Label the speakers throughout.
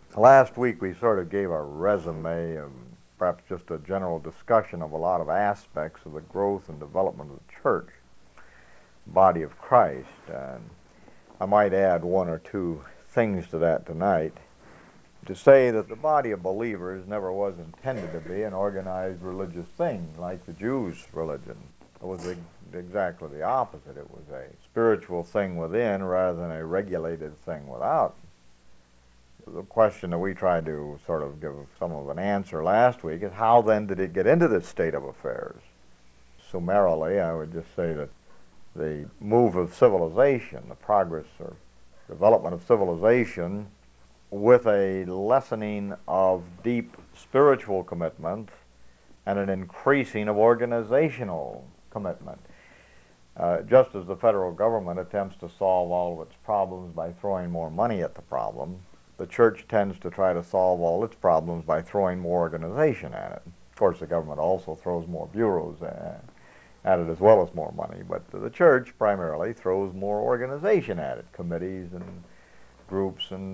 Speaker 1: Last week we sort of gave a resume of perhaps just a general discussion of a lot of aspects of the growth and development of the church, body of Christ. And I might add one or two things to that tonight to say that the body of believers never was intended to be an organized religious thing like the Jews' religion. It was exactly the opposite. It was a spiritual thing within rather than a regulated thing without. The question that we tried to sort of give some of an answer last week is how then did it get into this state of affairs? Summarily, I would just say that the move of civilization, the progress or development of civilization, with a lessening of deep spiritual commitment and an increasing of organizational commitment. Just as the federal government attempts to solve all of its problems by throwing more money at the problem, the church tends to try to solve all its problems by throwing more organization at it. Of course, the government also throws more bureaus at it as well as more money, but the church primarily throws more organization at it, committees and groups and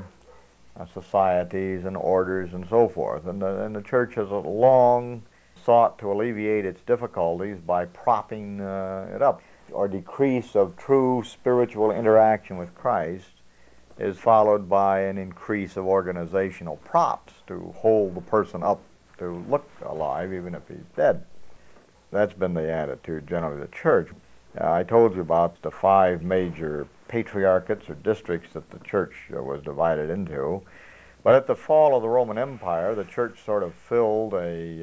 Speaker 1: societies and orders and so forth. And the church has long sought to alleviate its difficulties by propping it up. Or decrease of true spiritual interaction with Christ is followed by an increase of organizational props to hold the person up to look alive even if he's dead. That's been the attitude generally of the church. I told you about the 5 major patriarchates or districts that the church was divided into. But at the fall of the Roman Empire, the church sort of filled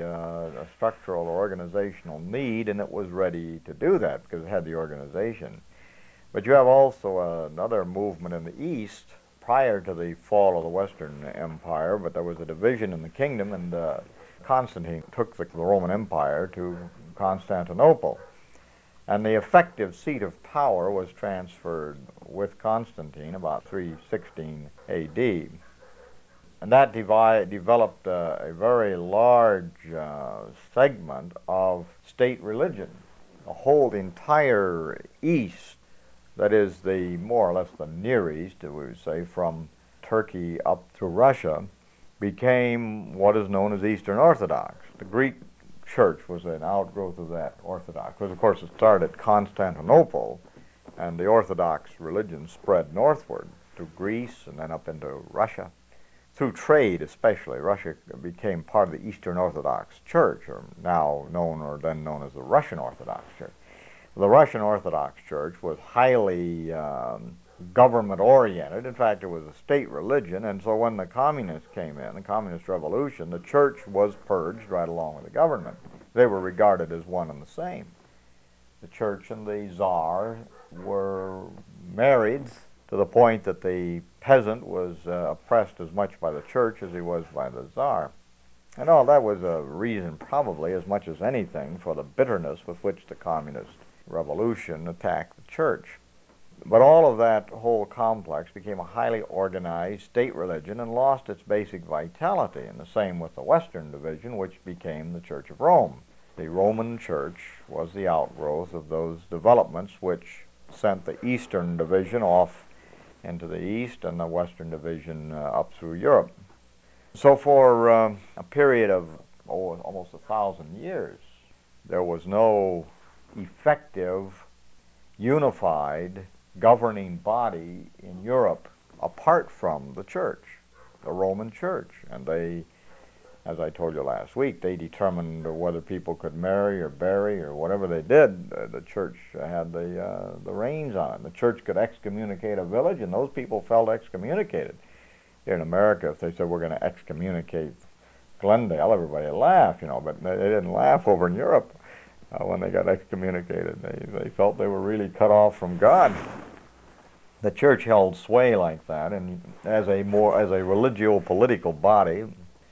Speaker 1: a structural or organizational need, and it was ready to do that because it had the organization. But you have also another movement in the East prior to the fall of the Western Empire, but there was a division in the kingdom, and Constantine took the Roman Empire to Constantinople. And the effective seat of power was transferred with Constantine about 316 A.D. And that developed a very large segment of state religion. The whole entire East, that is the more or less the Near East, we would say, from Turkey up to Russia, became what is known as Eastern Orthodox. The Greek church was an outgrowth of that Orthodox, because of course it started at Constantinople, and the Orthodox religion spread northward to Greece and then up into Russia. Through trade especially, Russia became part of the Eastern Orthodox Church, or now known or then known as the Russian Orthodox Church. The Russian Orthodox Church was highly government-oriented. In fact, it was a state religion, and so when the communists came in, the communist revolution, the church was purged right along with the government. They were regarded as one and the same. The church and the czar were married to the point that the peasant was oppressed as much by the church as he was by the czar. And all that was a reason, probably, as much as anything, for the bitterness with which the communist revolution attacked the church. But all of that whole complex became a highly organized state religion and lost its basic vitality, and the same with the Western division, which became the Church of Rome. The Roman Church was the outgrowth of those developments which sent the Eastern division off into the East and the Western division up through Europe. So for a period of almost 1,000 years, there was no effective, unified, governing body in Europe apart from the church, the Roman Church. And they, as I told you last week, they determined whether people could marry or bury or whatever they did. The church had the reins on it. The church could excommunicate a village, and those people felt excommunicated. Here in America, if they said we're going to excommunicate Glendale, everybody laughed, but they didn't laugh over in Europe when they got excommunicated. They felt they were really cut off from God. The church held sway like that, and as a religio-political body,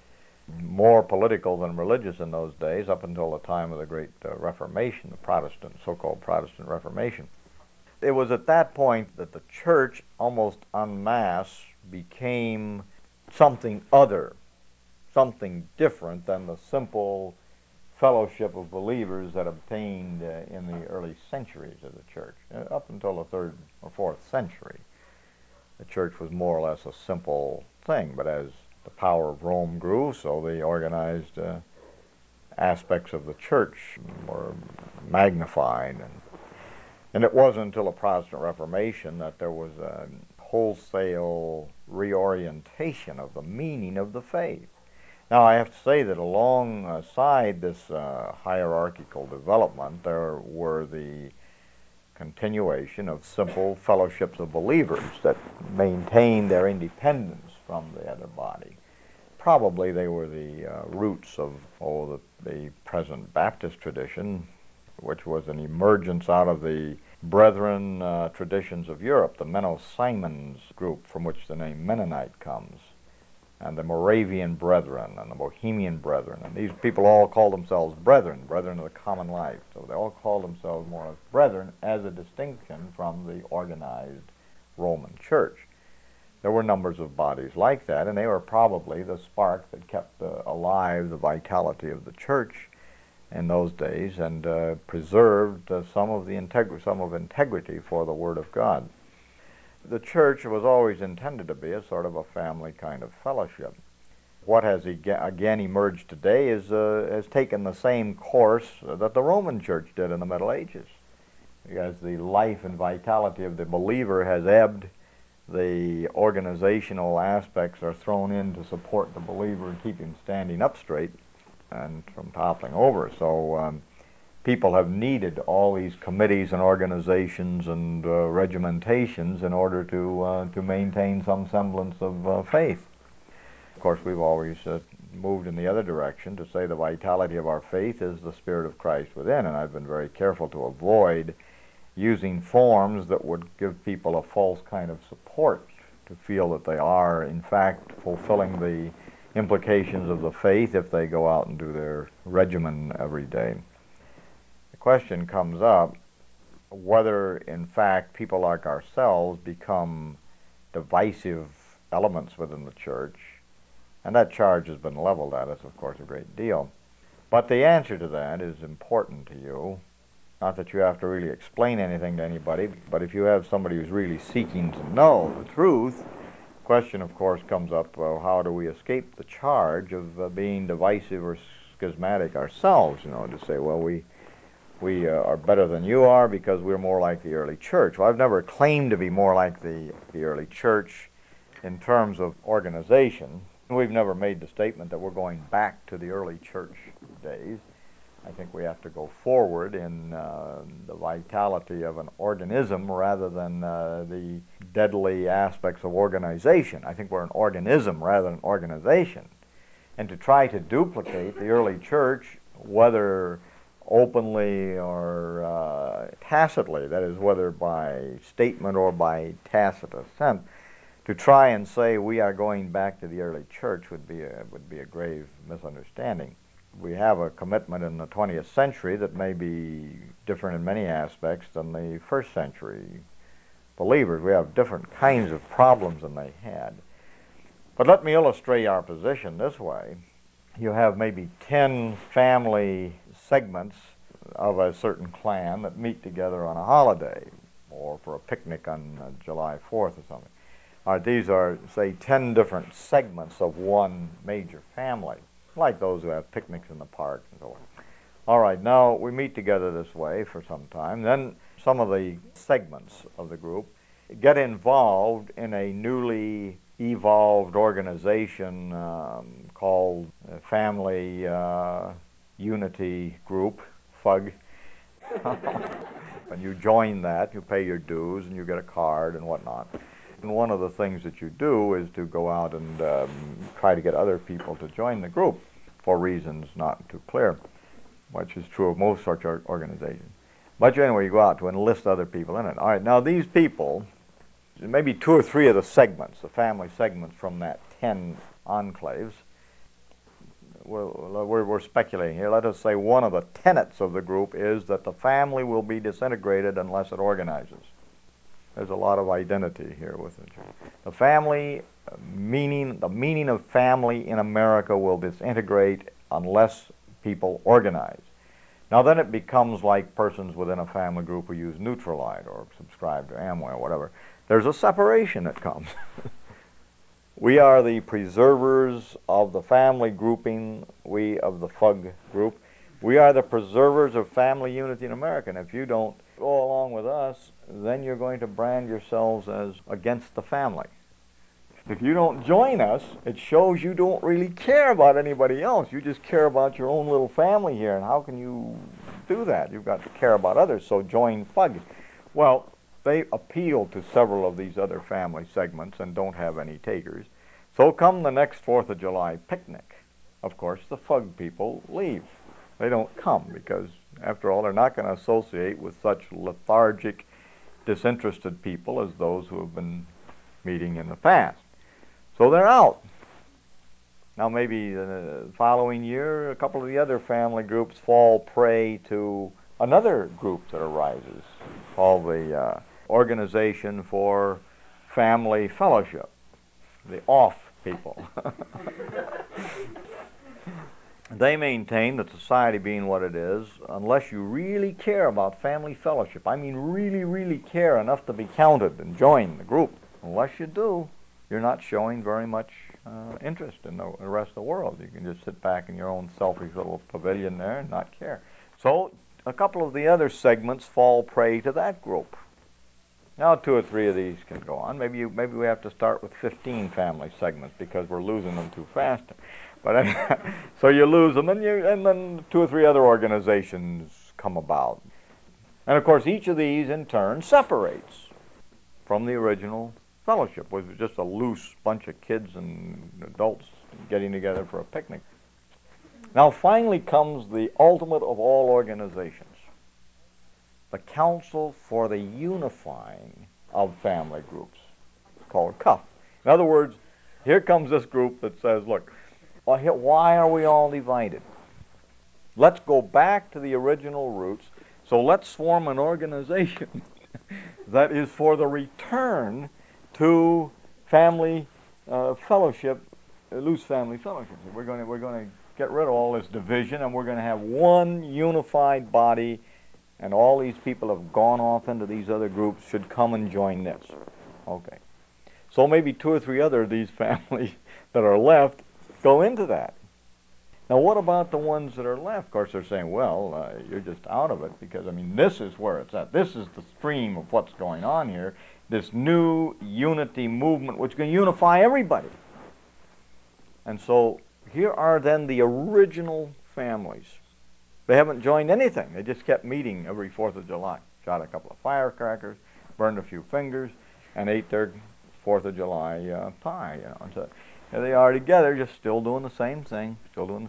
Speaker 1: more political than religious in those days, up until the time of the Great Reformation, the so-called Protestant Reformation. It was at that point that the church, almost en masse, became something other, something different than the simple fellowship of believers that obtained in the early centuries of the church. Up until the 3rd or 4th century, the church was more or less a simple thing. But as the power of Rome grew, so the organized aspects of the church were magnified. And it wasn't until the Protestant Reformation that there was a wholesale reorientation of the meaning of the faith. Now, I have to say that alongside this hierarchical development, there were the continuation of simple fellowships of believers that maintained their independence from the other body. Probably they were the roots of the present Baptist tradition, which was an emergence out of the Brethren traditions of Europe, the Menno Simons group from which the name Mennonite comes, and the Moravian Brethren and the Bohemian Brethren. And these people all called themselves brethren of the common life. So they all called themselves more or less brethren as a distinction from the organized Roman Church. There were numbers of bodies like that, and they were probably the spark that kept alive the vitality of the church in those days and preserved some of integrity for the Word of God. The church was always intended to be a sort of a family kind of fellowship. What has again emerged today has taken the same course that the Roman Church did in the Middle Ages. As the life and vitality of the believer has ebbed, the organizational aspects are thrown in to support the believer and keep him standing up straight and from toppling over. So people have needed all these committees and organizations and regimentations in order to maintain some semblance of faith. Of course, we've always moved in the other direction to say the vitality of our faith is the Spirit of Christ within, and I've been very careful to avoid using forms that would give people a false kind of support to feel that they are, in fact, fulfilling the implications of the faith if they go out and do their regimen every day. The question comes up whether, in fact, people like ourselves become divisive elements within the church, and that charge has been leveled at us, of course, a great deal. But the answer to that is important to you. Not that you have to really explain anything to anybody, but if you have somebody who's really seeking to know the truth, the question, of course, comes up, well, how do we escape the charge of being divisive or schismatic ourselves, to say, well, we are better than you are because we're more like the early church. Well, I've never claimed to be more like the early church in terms of organization. We've never made the statement that we're going back to the early church days. I think we have to go forward in the vitality of an organism rather than the deadly aspects of organization. I think we're an organism rather than an organization. And to try to duplicate the early church, whether openly or tacitly, that is, whether by statement or by tacit assent, to try and say we are going back to the early church would be a grave misunderstanding. We have a commitment in the 20th century that may be different in many aspects than the first century believers. We have different kinds of problems than they had. But let me illustrate our position this way. You have maybe 10 family segments of a certain clan that meet together on a holiday or for a picnic on July 4th or something. These are, say, 10 different segments of one major family, like those who have picnics in the park and so on. All right, now we meet together this way for some time. Then some of the segments of the group get involved in a newly evolved organization called Family Unity Group, FUG. And you join that, you pay your dues, and you get a card and whatnot. And one of the things that you do is to go out and try to get other people to join the group for reasons not too clear, which is true of most such organizations. But anyway, you go out to enlist other people in it. All right, now these people, maybe 2 or 3 of the segments, the family segments from that 10 enclaves, we're speculating here. Let us say one of the tenets of the group is that the family will be disintegrated unless it organizes. There's a lot of identity here with it. The family meaning, the meaning of family in America will disintegrate unless people organize. Now then it becomes like persons within a family group who use Nutrilite or subscribe to Amway or whatever. There's a separation that comes. We are the preservers of the family grouping, we of the FUG group. We are the preservers of family unity in America. And if you don't go along with us, then you're going to brand yourselves as against the family. If you don't join us, it shows you don't really care about anybody else. You just care about your own little family here. And how can you do that? You've got to care about others. So join FUG. Well, they appeal to several of these other family segments and don't have any takers. So come the next 4th of July picnic, of course, the FUG people leave. They don't come because, after all, they're not going to associate with such lethargic, disinterested people as those who have been meeting in the past. So they're out. Now maybe the following year, a couple of the other family groups fall prey to another group that arises called the Organization for Family Fellowship, the OFF people. They maintain that society being what it is, unless you really care about family fellowship, I mean really, really care enough to be counted and join the group, unless you do, you're not showing very much interest in the rest of the world. You can just sit back in your own selfish little pavilion there and not care. So a couple of the other segments fall prey to that group. Now 2 or 3 of these can go on. Maybe we have to start with 15 family segments because we're losing them too fast. But so you lose them, and then 2 or 3 other organizations come about. And of course, each of these in turn separates from the original fellowship, which was just a loose bunch of kids and adults getting together for a picnic. Now finally comes the ultimate of all organizations, the Council for the Unifying of Family Groups, called CUF. In other words, here comes this group that says, look, why are we all divided? Let's go back to the original roots. So let's form an organization that is for the return to family fellowship, loose family fellowship. We're going to get rid of all this division, and we're going to have one unified body, and all these people have gone off into these other groups should come and join this. Okay. So maybe 2 or 3 other of these families that are left go into that. Now, what about the ones that are left? Of course, they're saying, well, you're just out of it because, I mean, this is where it's at. This is the stream of what's going on here, this new unity movement which is going to unify everybody. And so here are then the original families. They haven't joined anything. They just kept meeting every 4th of July, shot a couple of firecrackers, burned a few fingers, and ate their 4th of July pie. And so here they are together, just still doing the same thing,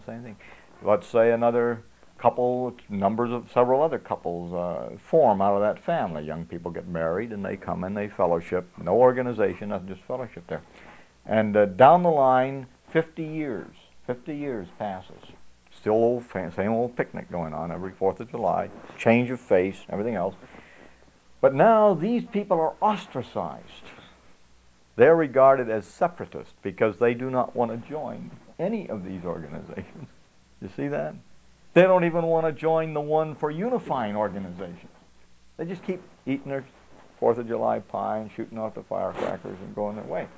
Speaker 1: Let's say another couple, several other couples form out of that family. Young people get married, and they come and they fellowship. No organization, nothing, just fellowship there. And down the line, 50 years passes. Still same old picnic going on every 4th of July, change of face, everything else. But now these people are ostracized. They're regarded as separatists because they do not want to join any of these organizations. You see that? They don't even want to join the one for unifying organizations. They just keep eating their 4th of July pie and shooting off the firecrackers and going their way.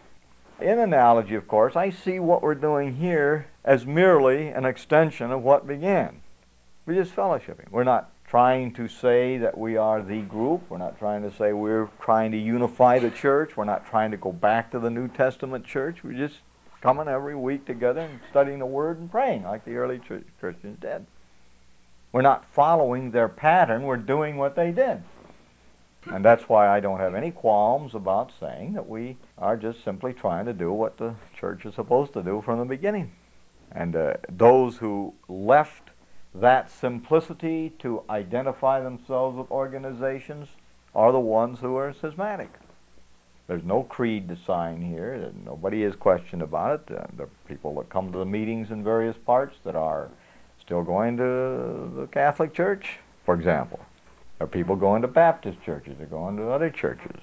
Speaker 1: In analogy, of course, I see what we're doing here as merely an extension of what began. We're just fellowshipping. We're not trying to say that we are the group. We're not trying to say we're trying to unify the church. We're not trying to go back to the New Testament church. We're just coming every week together and studying the Word and praying like the early Christians did. We're not following their pattern. We're doing what they did. And that's why I don't have any qualms about saying that we are just simply trying to do what the church is supposed to do from the beginning. And those who left that simplicity to identify themselves with organizations are the ones who are schismatic. There's no creed to sign here. Nobody is questioned about it. There are people that come to the meetings in various parts that are still going to the Catholic Church, for example. There are people going to Baptist churches. They're going to other churches.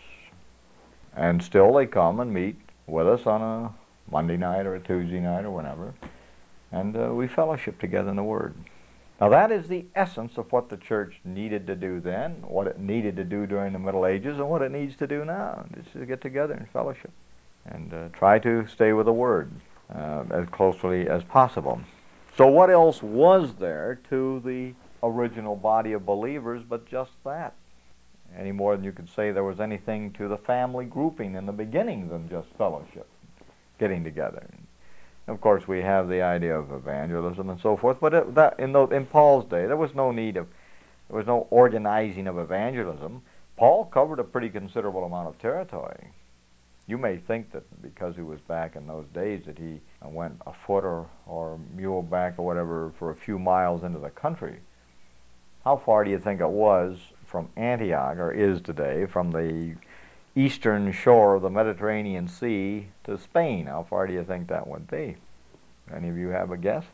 Speaker 1: And still they come and meet with us on a Monday night or a Tuesday night or whenever. And we fellowship together in the Word. Now that is the essence of what the church needed to do then, what it needed to do during the Middle Ages, and what it needs to do now. Just to get together and fellowship. and try to stay with the Word as closely as possible. So what else was there to the original body of believers but just that? Any more than you could say there was anything to the family grouping in the beginning than just fellowship, getting together. Of course, we have the idea of evangelism and so forth, but in Paul's day, there was no organizing of evangelism. Paul covered a pretty considerable amount of territory. You may think that because he was back in those days that he went afoot or mule back or whatever for a few miles into the country. How far do you think it was from Antioch, or is today, from the eastern shore of the Mediterranean Sea to Spain? How far do you think that would be? Any of you have a guess?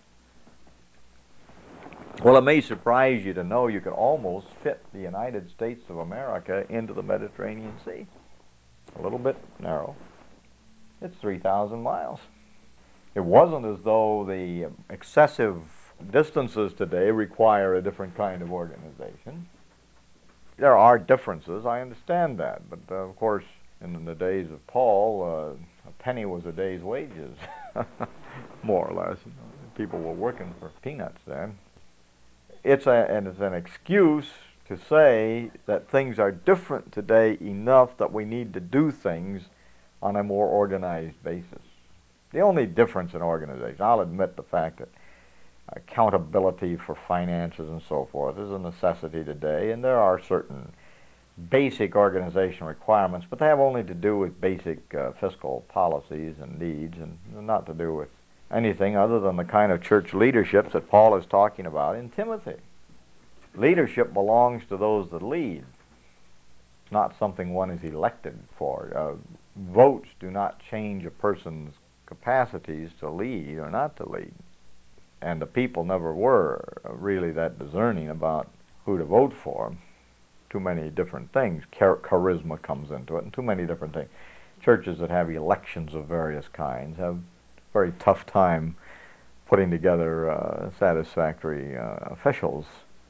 Speaker 1: Well, it may surprise you to know you could almost fit the United States of America into the Mediterranean Sea. A little bit narrow. It's 3,000 miles. It wasn't as though the excessive distances today require a different kind of organization. There are differences, I understand that, but of course, in the days of Paul, a penny was a day's wages, more or less. People were working for peanuts then. It's an excuse to say that things are different today enough that we need to do things on a more organized basis. The only difference in organization, I'll admit the fact that accountability for finances and so forth is a necessity today, and there are certain basic organization requirements, but they have only to do with basic fiscal policies and needs, and not to do with anything other than the kind of church leadership that Paul is talking about in Timothy. Leadership belongs to those that lead. It's not something one is elected for. Votes do not change a person's capacities to lead or not to lead. And the people never were really that discerning about who to vote for. Too many different things. Charisma comes into it, and too many different things. Churches that have elections of various kinds have a very tough time putting together satisfactory officials.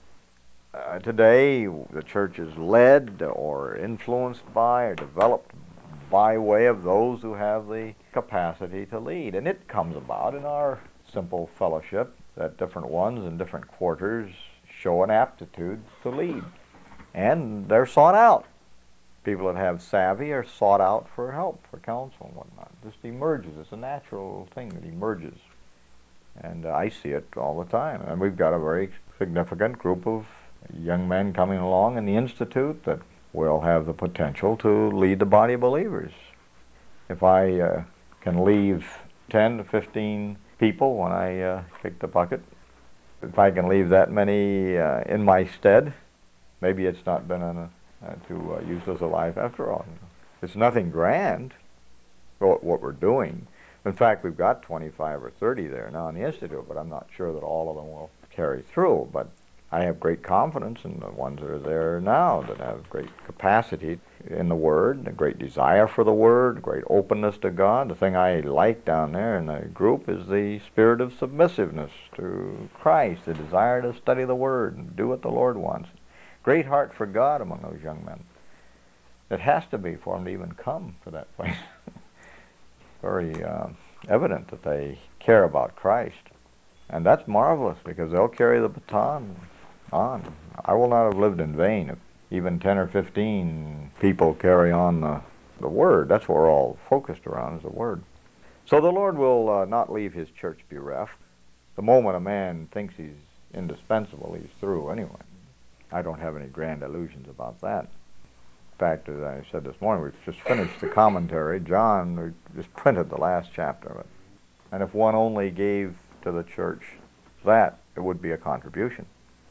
Speaker 1: Today, the church is led or influenced by or developed by way of those who have the capacity to lead. And it comes about in our simple fellowship that different ones in different quarters show an aptitude to lead. And they're sought out. People that have savvy are sought out for help, for counsel and whatnot. This emerges. It's a natural thing that emerges. And I see it all the time. And we've got a very significant group of young men coming along in the Institute that will have the potential to lead the body of believers. If I can leave 10 to 15 people when I kick the bucket, if I can leave that many in my stead, maybe it's not been too useless a life after all. It's nothing grand, what we're doing. In fact, we've got 25 or 30 there now in the Institute, but I'm not sure that all of them will carry through. But I have great confidence in the ones that are there now that have great capacity in the Word, a great desire for the Word, great openness to God. The thing I like down there in the group is the spirit of submissiveness to Christ, the desire to study the Word and do what the Lord wants. Great heart for God among those young men. It has to be for them to even come to that place. Very evident that they care about Christ. And that's marvelous because they'll carry the baton on. I will not have lived in vain if even 10 or 15 people carry on the Word. That's what we're all focused around, is the Word. So the Lord will not leave His church bereft. The moment a man thinks he's indispensable, he's through anyway. I don't have any grand illusions about that. In fact, as I said this morning, we've just finished the commentary. John, we just printed the last chapter of it. And if one only gave to the church that, it would be a contribution.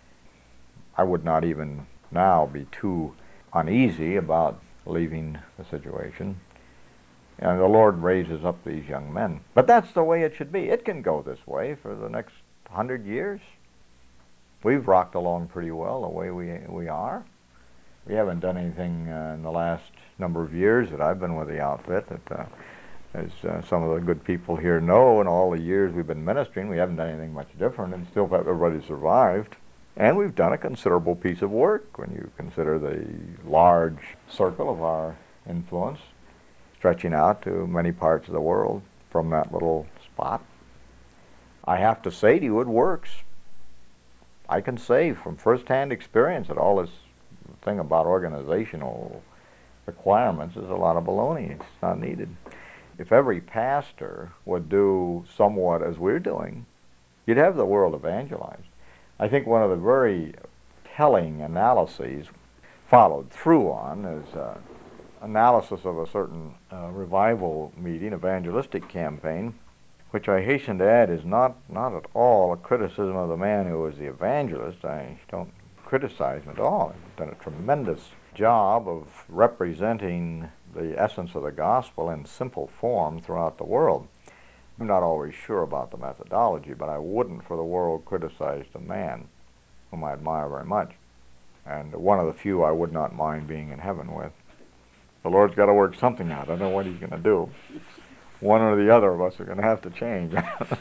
Speaker 1: I would not even now be too uneasy about leaving the situation. And the Lord raises up these young men. But that's the way it should be. It can go this way for the next 100 years. We've rocked along pretty well the way we are. We haven't done anything in the last number of years that I've been with the outfit that, as some of the good people here know, in all the years we've been ministering, we haven't done anything much different, and still everybody survived. And we've done a considerable piece of work when you consider the large circle of our influence. stretching out to many parts of the world from that little spot. I have to say to you, it works. I can say from first-hand experience that all this thing about organizational requirements is a lot of baloney. It's not needed. If every pastor would do somewhat as we're doing, you'd have the world evangelized. I think one of the very telling analyses followed through on is analysis of a certain revival meeting, evangelistic campaign, which I hasten to add is not at all a criticism of the man who was the evangelist. I don't criticize him at all. He's done a tremendous job of representing the essence of the gospel in simple form throughout the world. I'm not always sure about the methodology, but I wouldn't for the world criticize the man, whom I admire very much, and one of the few I would not mind being in heaven with. The Lord's got to work something out. I don't know what he's going to do. One or the other of us are going to have to change.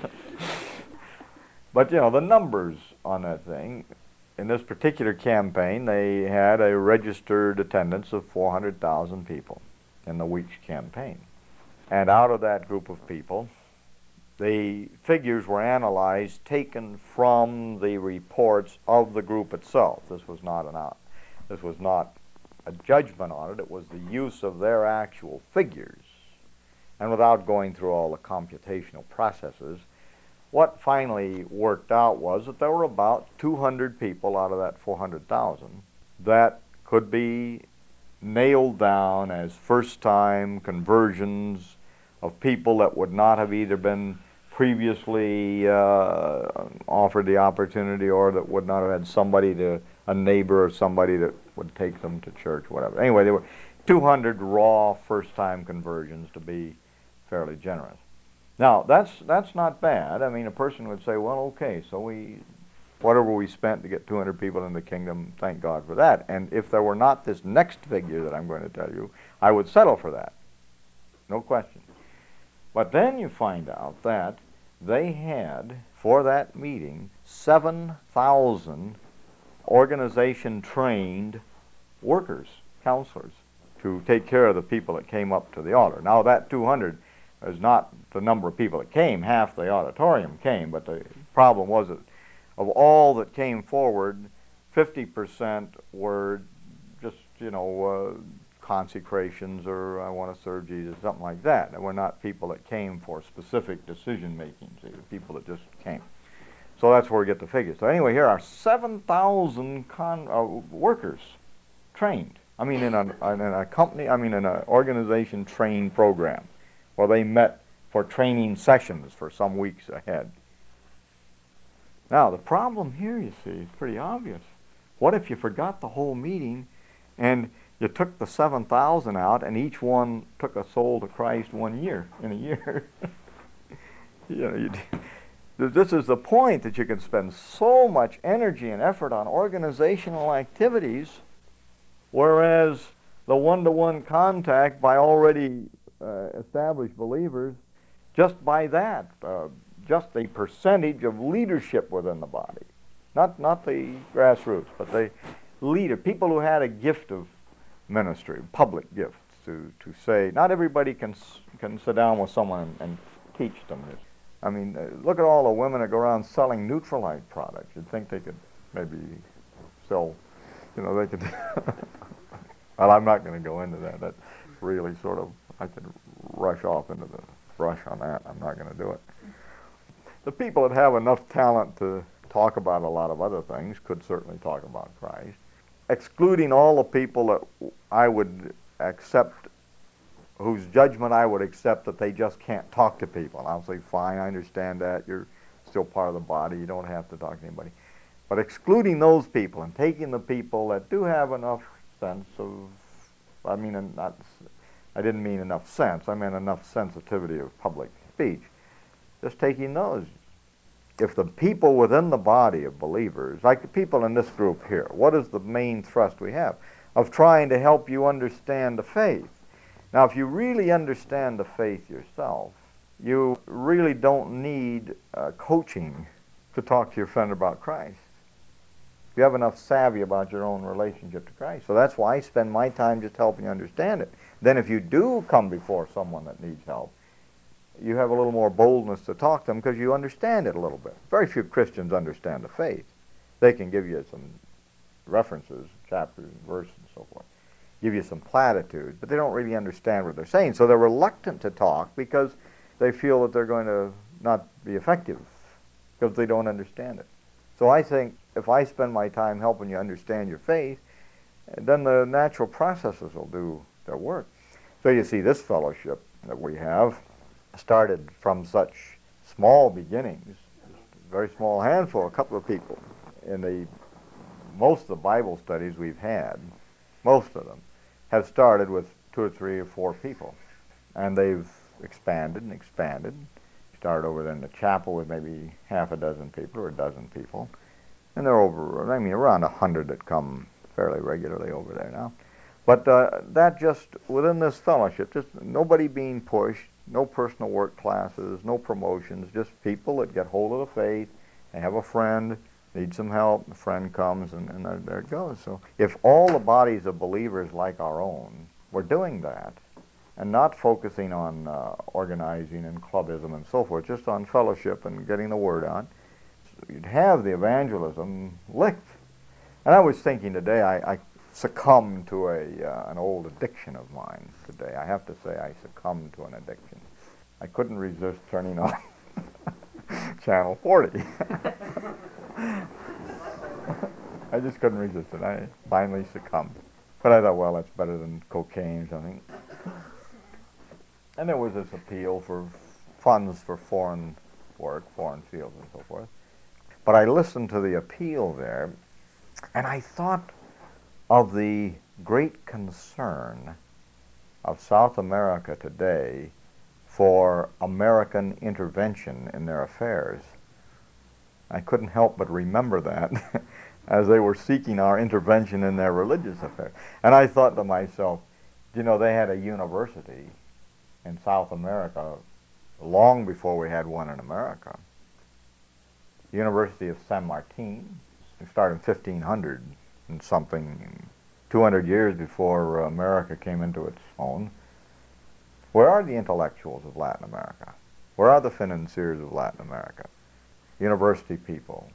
Speaker 1: But, the numbers on that thing, in this particular campaign, they had a registered attendance of 400,000 people in the week's campaign. And out of that group of people, the figures were analyzed, taken from the reports of the group itself. This was not a judgment on it. It was the use of their actual figures. And without going through all the computational processes, what finally worked out was that there were about 200 people out of that 400,000 that could be nailed down as first-time conversions of people that would not have either been previously offered the opportunity or that would not have had a neighbor or somebody that would take them to church, whatever. Anyway, there were 200 raw first-time conversions, to be fairly generous. Now, that's not bad. I mean, a person would say, well, okay, so whatever we spent to get 200 people in the kingdom, thank God for that. And if there were not this next figure that I'm going to tell you, I would settle for that. No question. But then you find out that they had, for that meeting, 7,000 organization-trained workers, counselors, to take care of the people that came up to the altar. Now, that 200 is not the number of people that came. Half the auditorium came, but the problem was that of all that came forward, 50% were just, consecrations or I want to serve Jesus, something like that. They were not people that came for specific decision-making. They were people that just came. So that's where we get the figures. So anyway, here are 7,000 workers trained. I mean, in a company, in an organization-trained program where they met for training sessions for some weeks ahead. Now, the problem here, you see, is pretty obvious. What if you forgot the whole meeting and you took the 7,000 out and each one took a soul to Christ in a year? This is the point, that you can spend so much energy and effort on organizational activities, whereas the one-to-one contact by already established believers, just by that, just the percentage of leadership within the body, not the grassroots, but the leader, people who had a gift of ministry, public gifts, to say, not everybody can sit down with someone and teach them this. I mean, look at all the women that go around selling Nutrilite products. You'd think they could maybe sell, they could. Well, I'm not going to go into that. That's really sort of, I could rush off into the brush on that. I'm not going to do it. The people that have enough talent to talk about a lot of other things could certainly talk about Christ. Excluding all the people that I would accept, whose judgment I would accept that they just can't talk to people. I'll say, fine, I understand that. You're still part of the body. You don't have to talk to anybody. But excluding those people and taking the people that do have enough sense of, I didn't mean enough sense. I meant enough sensitivity of public speech. Just taking those. If the people within the body of believers, like the people in this group here, what is the main thrust we have? Of trying to help you understand the faith. Now, if you really understand the faith yourself, you really don't need coaching to talk to your friend about Christ. you have enough savvy about your own relationship to Christ. So that's why I spend my time just helping you understand it. Then if you do come before someone that needs help, you have a little more boldness to talk to them because you understand it a little bit. Very few Christians understand the faith. They can give you some references, chapters and verses and so forth, give you some platitudes, but they don't really understand what they're saying. So they're reluctant to talk because they feel that they're going to not be effective because they don't understand it. So I think if I spend my time helping you understand your faith, then the natural processes will do their work. So you see, this fellowship that we have started from such small beginnings, a very small handful, a couple of people. In most of the Bible studies we've had, most of them, have started with 2 or 3 or 4 people. And they've expanded and expanded. Started over there in the chapel with maybe half a dozen people or a dozen people. And they're over, around 100 that come fairly regularly over there now. But that just, within this fellowship, just nobody being pushed, no personal work classes, no promotions, just people that get hold of the faith. They have a friend, need some help, the friend comes, and there it goes. So if all the bodies of believers like our own were doing that, and not focusing on organizing and clubism and so forth, just on fellowship and getting the word out, you'd have the evangelism licked. And I was thinking today, I succumbed to an old addiction of mine today. I have to say I succumbed to an addiction. I couldn't resist turning on Channel 40. I just couldn't resist it. I finally succumbed. But I thought, well, that's better than cocaine or something. And there was this appeal for funds for foreign work, foreign fields and so forth. But I listened to the appeal there, and I thought of the great concern of South America today for American intervention in their affairs. I couldn't help but remember that as they were seeking our intervention in their religious affairs. And I thought to myself, they had a university in South America long before we had one in America. The University of San Martin. It started in 1500 and something, 200 years before America came into its own. Where are the intellectuals of Latin America? Where are the financiers of Latin America? University people.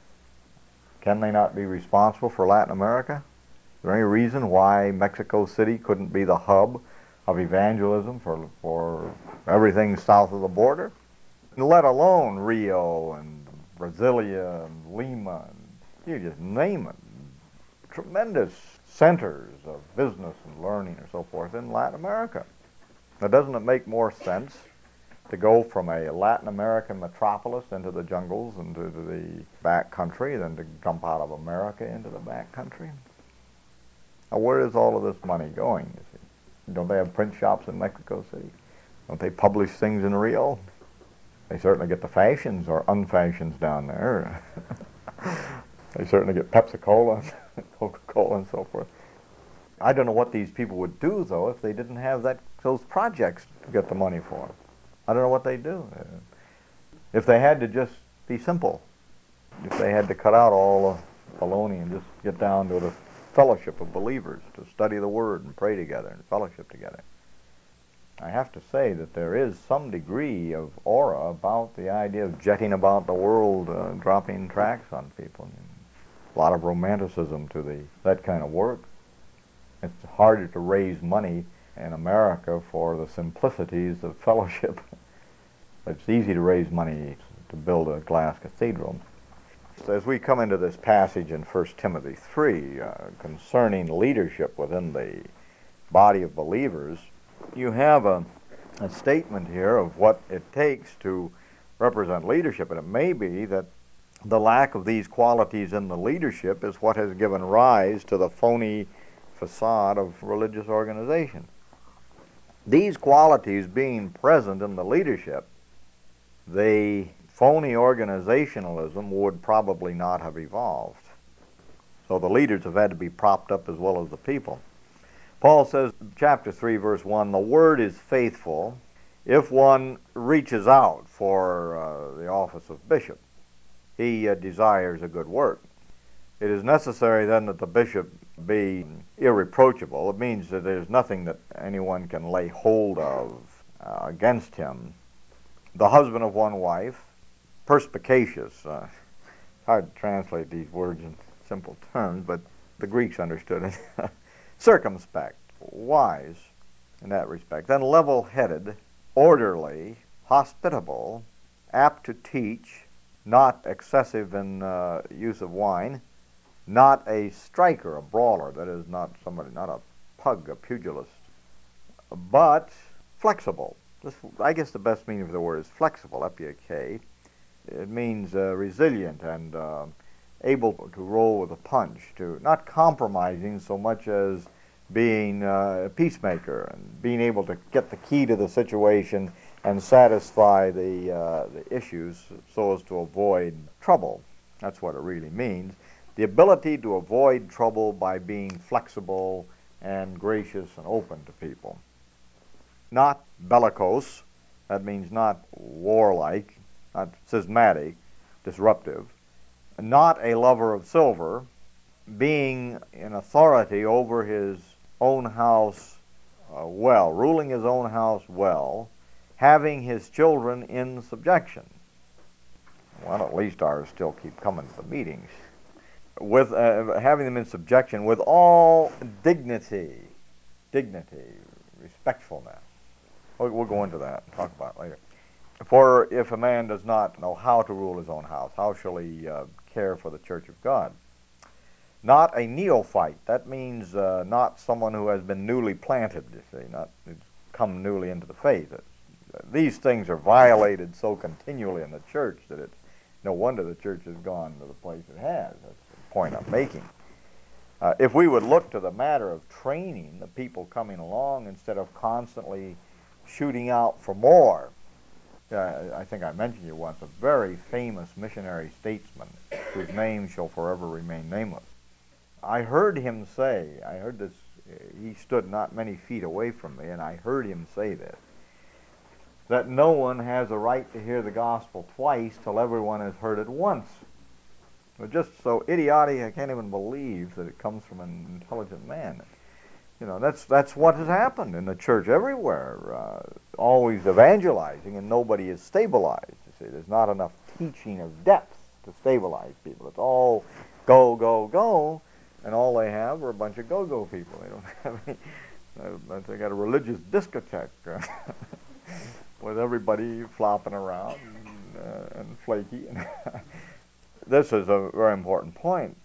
Speaker 1: Can they not be responsible for Latin America? Is there any reason why Mexico City couldn't be the hub of evangelism for everything south of the border? Let alone Rio and Brasilia and Lima, and you just name it. Tremendous centers of business and learning and so forth in Latin America. Now, doesn't it make more sense to go from a Latin American metropolis into the jungles and to the back country than to jump out of America into the back country? Now, where is all of this money going, you see? Don't they have print shops in Mexico City? Don't they publish things in Rio? They certainly get the fashions or unfashions down there. They certainly get Pepsi-Cola, Coca-Cola, and so forth. I don't know what these people would do, though, if they didn't have those projects to get the money for. I don't know what they'd do. If they had to just be simple, if they had to cut out all the baloney and just get down to the fellowship of believers, to study the Word and pray together and fellowship together. I have to say that there is some degree of aura about the idea of jetting about the world, dropping tracts on people. A lot of romanticism to that kind of work. It's harder to raise money in America for the simplicities of fellowship. It's easy to raise money to build a glass cathedral. So as we come into this passage in 1 Timothy 3 concerning leadership within the body of believers, you have a statement here of what it takes to represent leadership, and it may be that the lack of these qualities in the leadership is what has given rise to the phony facade of religious organization. These qualities being present in the leadership, the phony organizationalism would probably not have evolved. So the leaders have had to be propped up as well as the people. Paul says, chapter 3, verse 1, the word is faithful if one reaches out for the office of bishop. He desires a good work. It is necessary then that the bishop be irreproachable. It means that there's nothing that anyone can lay hold of against him. The husband of one wife, perspicacious. Hard to translate these words in simple terms, but the Greeks understood it. Circumspect, wise in that respect. Then level-headed, orderly, hospitable, apt to teach, not excessive in use of wine, not a striker, a brawler, that is not somebody, not a pug, a pugilist, but flexible. I guess the best meaning of the word is flexible, F-E-A-K. It means resilient and able to roll with a punch, to not compromising so much as being a peacemaker and being able to get the key to the situation and satisfy the issues so as to avoid trouble. That's what it really means. The ability to avoid trouble by being flexible and gracious and open to people. Not bellicose, that means not warlike, not schismatic, disruptive. Not a lover of silver, being in authority over his own house well, ruling his own house well, having his children in subjection. Well, at least ours still keep coming to the meetings. With having them in subjection with all dignity, respectfulness. We'll go into that and talk about it later. For if a man does not know how to rule his own house, how shall he care for the church of God? Not a neophyte. That means not someone who has been newly planted, you see, not come newly into the faith. These things are violated so continually in the church that it's no wonder the church has gone to the place it has. That's the point I'm making. If we would look to the matter of training the people coming along instead of constantly shooting out for more, I think I mentioned you once, a very famous missionary statesman whose name shall forever remain nameless. I heard him say, he stood not many feet away from me, and I heard him say this, that no one has a right to hear the gospel twice till everyone has heard it once. But just so idiotic, I can't even believe that it comes from an intelligent man. You know, that's what has happened in the church everywhere. Always evangelizing, and nobody is stabilized. You see, there's not enough teaching of depth to stabilize people. It's all go, go, go, and all they have are a bunch of go-go people. They don't have any. They got a religious discotheque with everybody flopping around and flaky. This is a very important point.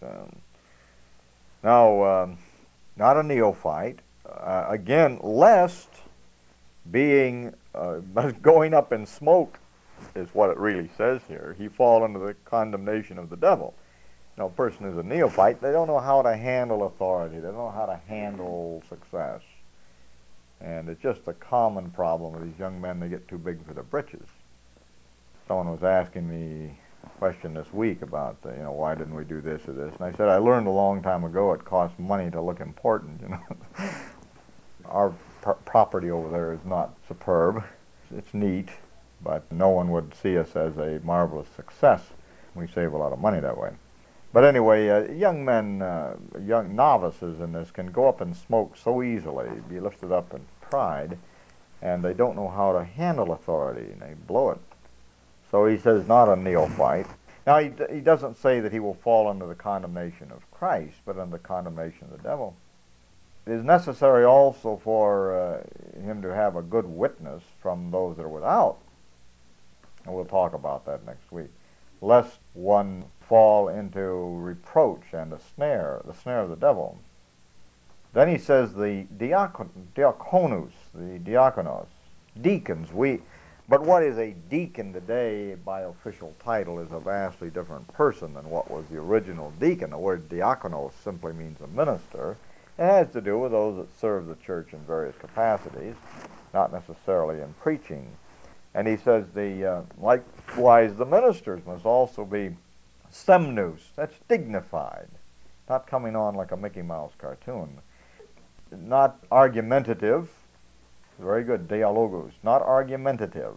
Speaker 1: Now. Not a neophyte. Again, lest being going up in smoke is what it really says here. He fall under the condemnation of the devil. Now, a person who's a neophyte, they don't know how to handle authority. They don't know how to handle success. And it's just a common problem with these young men. They get too big for their britches. Someone was asking me question this week about why didn't we do this or this, and I said I learned a long time ago it costs money to look important. Our property over there is not superb. It's neat, but no one would see us as a marvelous success. We save a lot of money that way. But anyway, young men, young novices in this can go up and smoke so easily, be lifted up in pride, and they don't know how to handle authority, and they blow it. So he says not a neophyte. Now he doesn't say that he will fall under the condemnation of Christ, but under the condemnation of the devil. It is necessary also for him to have a good witness from those that are without. And we'll talk about that next week. Lest one fall into reproach and the snare of the devil. Then he says the diakonus, the diakonos, deacons. But what is a deacon today by official title is a vastly different person than what was the original deacon. The word diakonos simply means a minister. It has to do with those that serve the church in various capacities, not necessarily in preaching. And he says likewise the ministers must also be semnus, that's dignified, not coming on like a Mickey Mouse cartoon, not argumentative. Very good, dialogus. Not argumentative.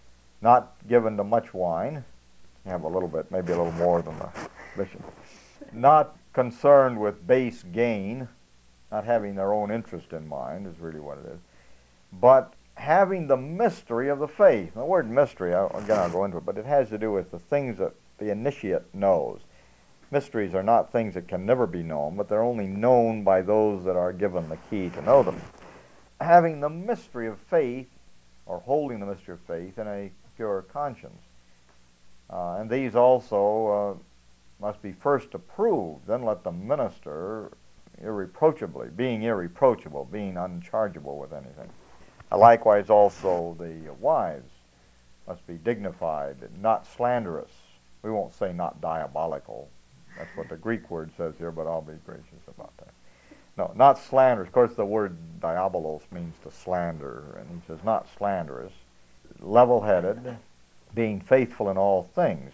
Speaker 1: Not given to much wine. You have a little bit, maybe a little more than the bishop. not concerned with base gain, not having their own interest in mind is really what it is, but having the mystery of the faith. The word mystery, again, I'll go into it, but it has to do with the things that the initiate knows. Mysteries are not things that can never be known, but they're only known by those that are given the key to know them. Having the mystery of faith, or holding the mystery of faith in a pure conscience. And these also must be first approved, then let them minister irreproachably, being irreproachable, being unchargeable with anything. Likewise also the wives must be dignified, not slanderous. We won't say not diabolical. That's what the Greek word says here, but I'll be gracious about that. No, not slanderous. Of course, the word diabolos means to slander, and he says not slanderous, level-headed, being faithful in all things.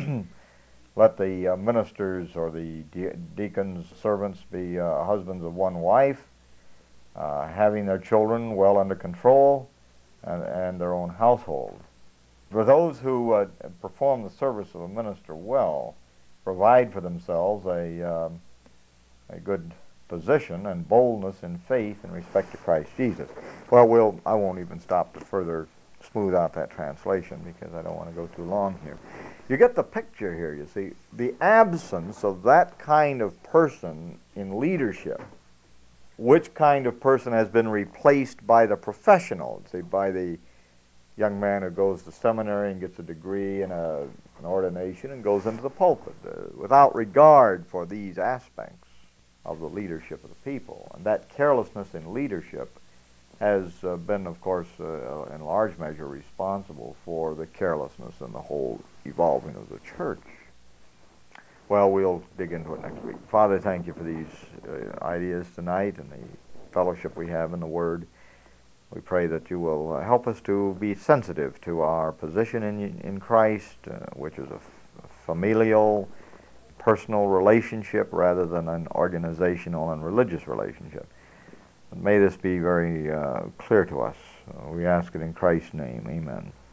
Speaker 1: Let the ministers or the deacons, servants be husbands of one wife, having their children well under control, and their own household. For those who perform the service of a minister well, provide for themselves a good position and boldness in faith in respect to Christ Jesus. Well, I won't even stop to further smooth out that translation because I don't want to go too long here. You get the picture here, you see. The absence of that kind of person in leadership, which kind of person has been replaced by the professional, say by the young man who goes to seminary and gets a degree and an ordination and goes into the pulpit without regard for these aspects of the leadership of the people. And that carelessness in leadership has been, of course, in large measure responsible for the carelessness and the whole evolving of the church. Well, we'll dig into it next week. Father, thank you for these ideas tonight and the fellowship we have in the Word. We pray that you will help us to be sensitive to our position in Christ, which is a familial, personal relationship rather than an organizational and religious relationship. And may this be very clear to us. We ask it in Christ's name. Amen.